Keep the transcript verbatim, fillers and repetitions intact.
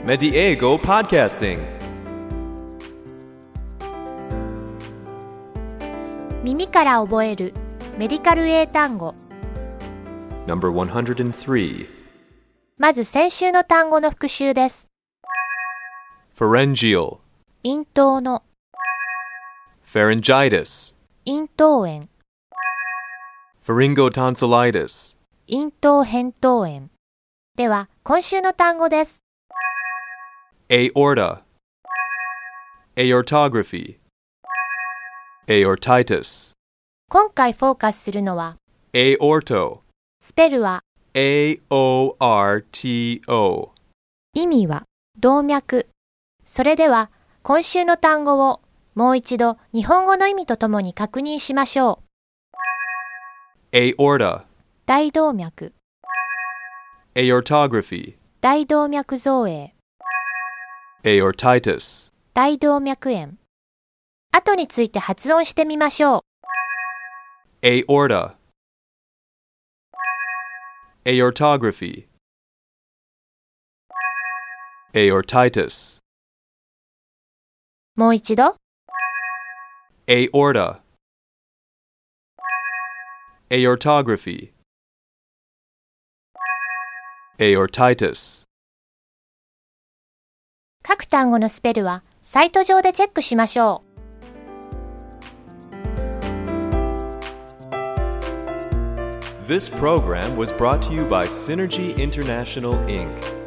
Mediego Podcasting. 耳から覚えるメディカル英単語。 Number one hundred three. まず先週の単語の復習です。 Pharyngeal. 咽頭の Pharyngitis. 咽頭炎、 Pharyngotonsillitis. 咽頭扁桃炎。では今週の単語です。 Aorta. Aortography. Aortitis. 今回フォーカスするのは Aorto. スペルは A O R T O. 意味は動脈。それでは今週の単語をもう一度日本語の意味とともに確認しましょう。 Aorta. 大動脈、 Aortography. 大動脈造影、 Aortitis. 大動脈炎。後について発音してみましょう。 Aorta. Aortography. Aortitis. もう一度。 Aorta. Aortography. Aortitis. 各単語のスペルはサイト上でチェックしましょう。 This program was brought to you by Synergy International, Incorporated